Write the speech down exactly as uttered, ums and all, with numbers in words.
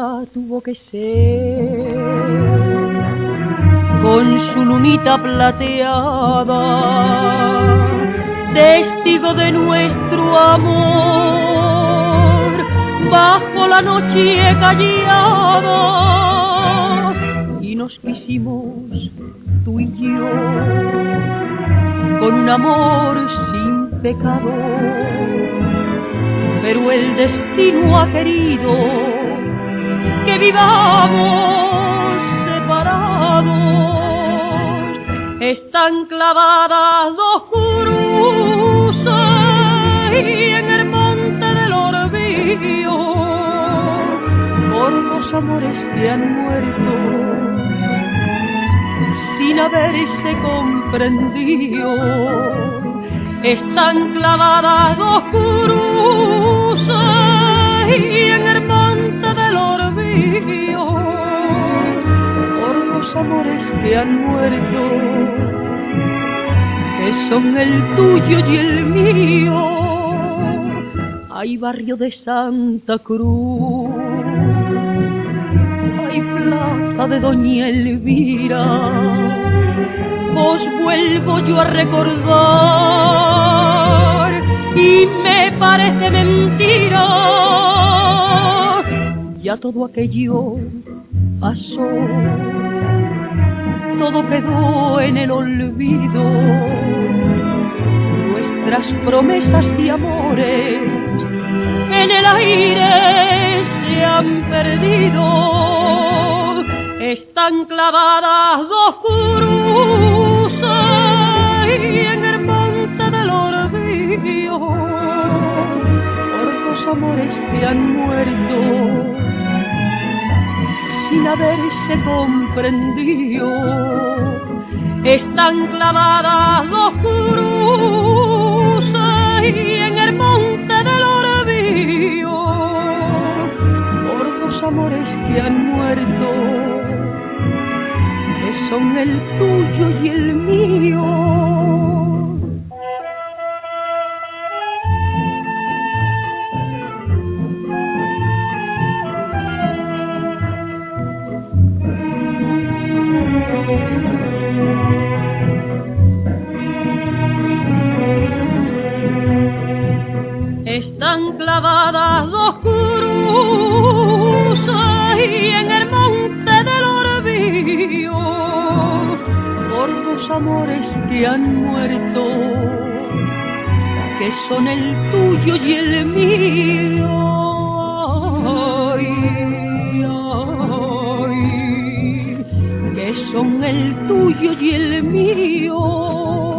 día tuvo que ser, con su lunita plateada, testigo de nuestro amor, bajo la noche callada, y nos quisimos tú y yo, con un amor sin pecado, pero el destino ha querido que vivamos separados. Están clavadas dos cruzas y en el monte del Orbillo, por los amores que han muerto sin haberse comprendido. Están clavadas dos cruzas y en el monte del Orbillo, por los amores que han muerto, que son el tuyo y el mío. Hay barrio de Santa Cruz, hay plaza de Doña Elvira, os vuelvo yo a recordar y me parece mentira. Ya todo aquello pasó, todo quedó en el olvido, nuestras promesas y amores en el aire se han perdido. Están clavadas dos cruzas y en el monte del Orbillo, por dos amores que han muerto sin haberse comprendido. Están clavadas dos cruzas y en el monte del Orbillo, por dos amores que han muerto, que son el tuyo y el mío. Están clavadas dos cruzas y en el monte del Orbillo, por dos amores que han muerto, que son el tuyo y el mío. Ay, ay, que son el tuyo y el mío.